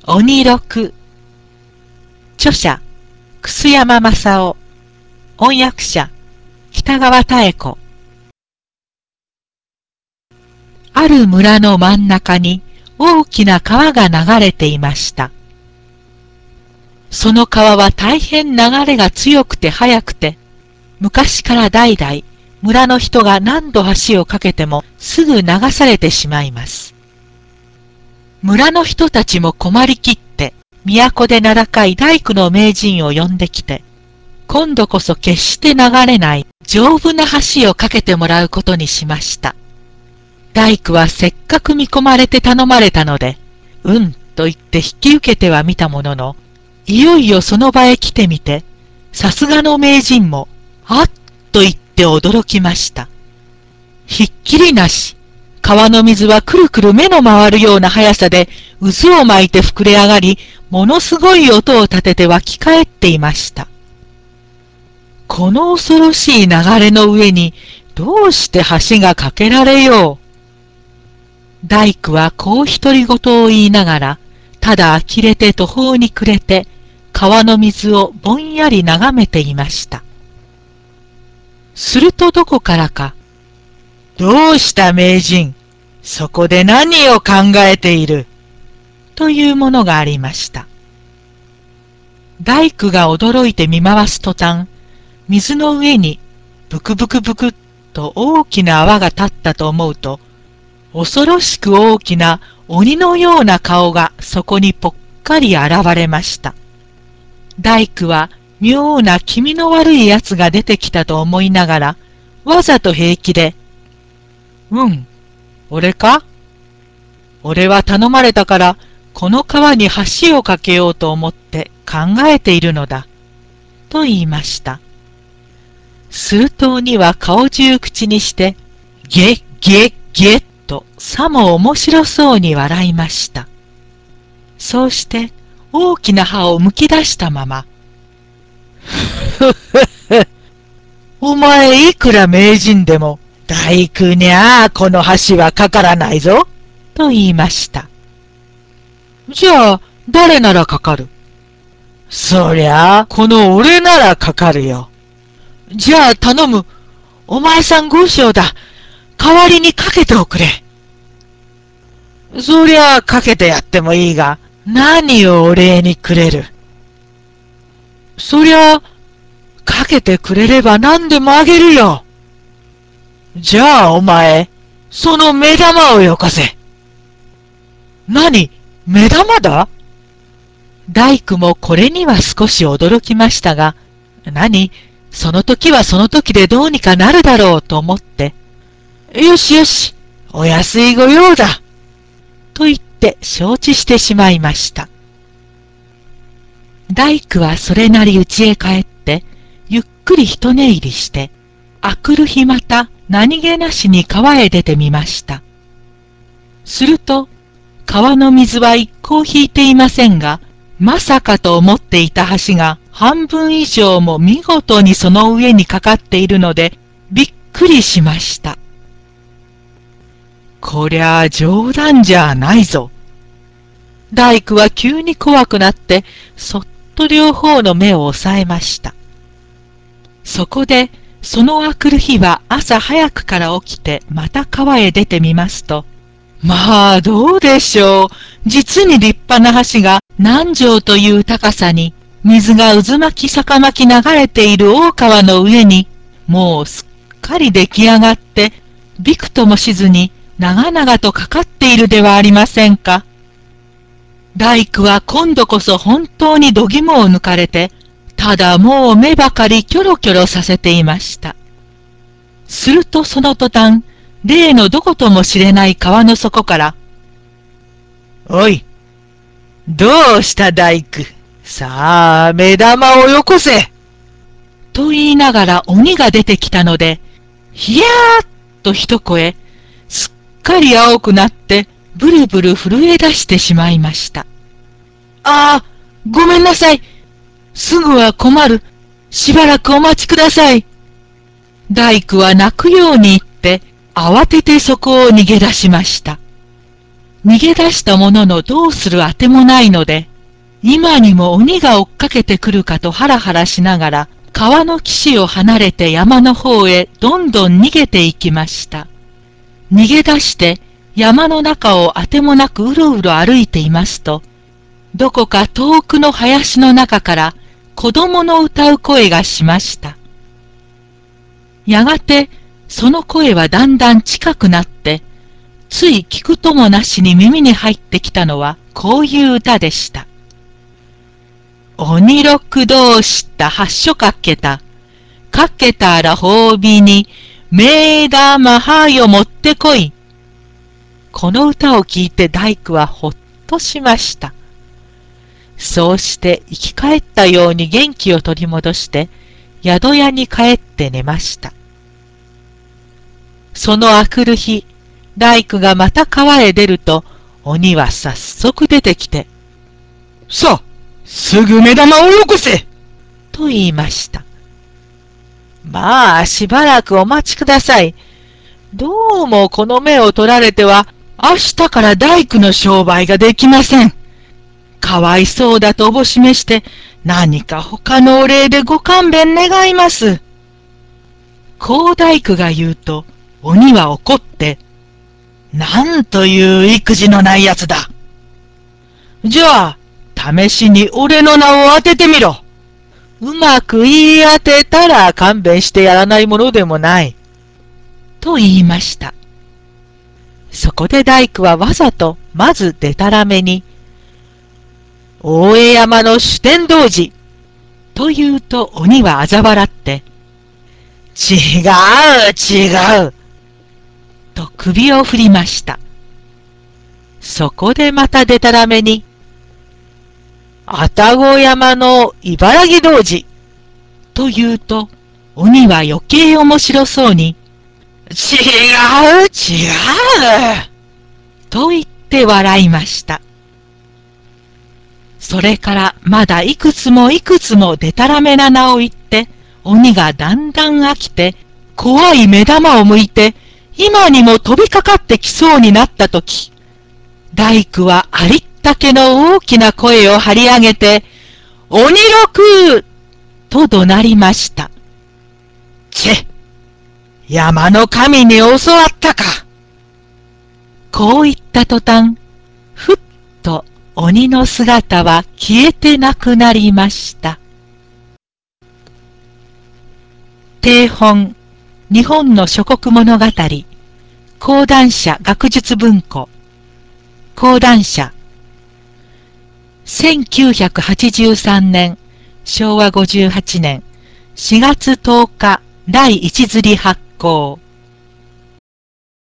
鬼六。著者、楠山正夫。翻訳者、北川妙子。ある村の真ん中に大きな川が流れていました。その川は大変流れが強くて速くて、昔から代々村の人が何度橋を架けてもすぐ流されてしまいます。村の人たちも困りきって、都で名高い大工の名人を呼んできて、今度こそ決して流れない丈夫な橋を架けてもらうことにしました。大工はせっかく見込まれて頼まれたので、と言って引き受けてはみたものの、いよいよその場へ来てみて、さすがの名人も、あっと言って驚きました。ひっきりなし、川の水はくるくる目の回るような速さで渦を巻いて膨れ上がり、ものすごい音を立てて湧き返っていました。この恐ろしい流れの上にどうして橋が架けられよう。大工はこう独り言を言いながら、ただ呆れて途方に暮れて、川の水をぼんやり眺めていました。するとどこからか、どうした名人、そこで何を考えているというものがありました。大工が驚いて見回す途端、水の上にブクブクブクっと大きな泡が立ったと思うと、恐ろしく大きな鬼のような顔がそこにぽっかり現れました。大工は妙な気味の悪いやつが出てきたと思いながら、わざと平気で、俺か？俺は頼まれたから、この川に橋を架けようと思って考えているのだ。と言いました。すると鬼は顔中口にして、ゲッゲッゲッとさも面白そうに笑いました。そうして大きな歯をむき出したまま、ふっふっふ、お前いくら名人でも大工にゃあこの橋はかからないぞ、と言いました。じゃあ誰ならかかる？そりゃあこの俺ならかかるよ。じゃあ頼む。お前さん5升だ。代わりにかけておくれ。そりゃあかけてやってもいいが、何をお礼にくれる？そりゃあ、かけてくれれば何でもあげるよ。じゃあお前、その目玉をよこせ。何？目玉だ？大工もこれには少し驚きましたが、その時はその時でどうにかなるだろうと思って、よしよし、お安いご用だ。と言って承知してしまいました。大工はそれなり家へ帰って、ゆっくり一寝入りして、あくる日また何気なしに川へ出てみました。すると、川の水は一向引いていませんが、まさかと思っていた橋が半分以上も見事にその上にかかっているので、びっくりしました。こりゃあ冗談じゃないぞ。大工は急に怖くなって、そっと両方の目を押さえました。そこで、そのあくる日は朝早くから起きてまた川へ出てみますと、まあどうでしょう。実に立派な橋が何畳という高さに、水が渦巻き逆巻き流れている大川の上に、もうすっかり出来上がって、びくともしずに長々とかかっているではありませんか。大工は今度こそ本当に度肝を抜かれて、ただもう目ばかりキョロキョロさせていました。するとその途端、例のどこともしれない川の底から、おい、どうした大工。さあ、目玉をよこせ。と言いながら鬼が出てきたので、ひやーっと一声、すっかり青くなって、ブルブル震え出してしまいました。ああ、ごめんなさい。すぐは困る。しばらくお待ちください。大工は泣くように言って、慌ててそこを逃げ出しました。 逃げ出したもののどうするあてもないので、今にも鬼が追っかけてくるかとハラハラしながら、川の岸を離れて山の方へどんどん逃げていきました。逃げ出して山の中をあてもなくうろうろ歩いていますと、どこか遠くの林の中から子供の歌う声がしました。やがてその声はだんだん近くなって、つい聞くともなしに耳に入ってきたのはこういう歌でした。鬼六どうした八所かけた。かけたら褒美に、目玉はよ持ってこい。この歌を聞いて大工はほっとしました。そうして生き返ったように元気を取り戻して、宿屋に帰って寝ました。そのあくる日、大工がまた川へ出ると、鬼は早速出てきて、 さあ、すぐ目玉をよこせと言いました。まあ、しばらくお待ちください。どうもこの目を取られては、明日から大工の商売ができません。かわいそうだとおぼしめして、何か他のお礼でご勘弁願います。こう大工が言うと、鬼は怒って、なんという育児のないやつだ。じゃあ、試しに俺の名を当ててみろ。うまく言い当てたら勘弁してやらないものでもない。と言いました。そこで大工はわざとまずでたらめに、大江山の主天童寺と言うと鬼は嘲笑って、違う違うと首を振りました。そこでまたでたらめに、愛宕山の茨城童子と言うと、鬼は余計面白そうに、違う違うと言って笑いました。それからまだいくつもいくつもでたらめな名を言って、鬼がだんだん飽きて、怖い目玉を向いて、今にも飛びかかってきそうになったとき、大工はありったけの大きな声を張り上げて、鬼六と怒鳴りました。チェ、山の神に教わったか。こう言った途端、ふっと鬼の姿は消えてなくなりました。定本、日本の諸国物語、講談社学術文庫、講談社、1983年、昭和58年4月10日第一釣り発行。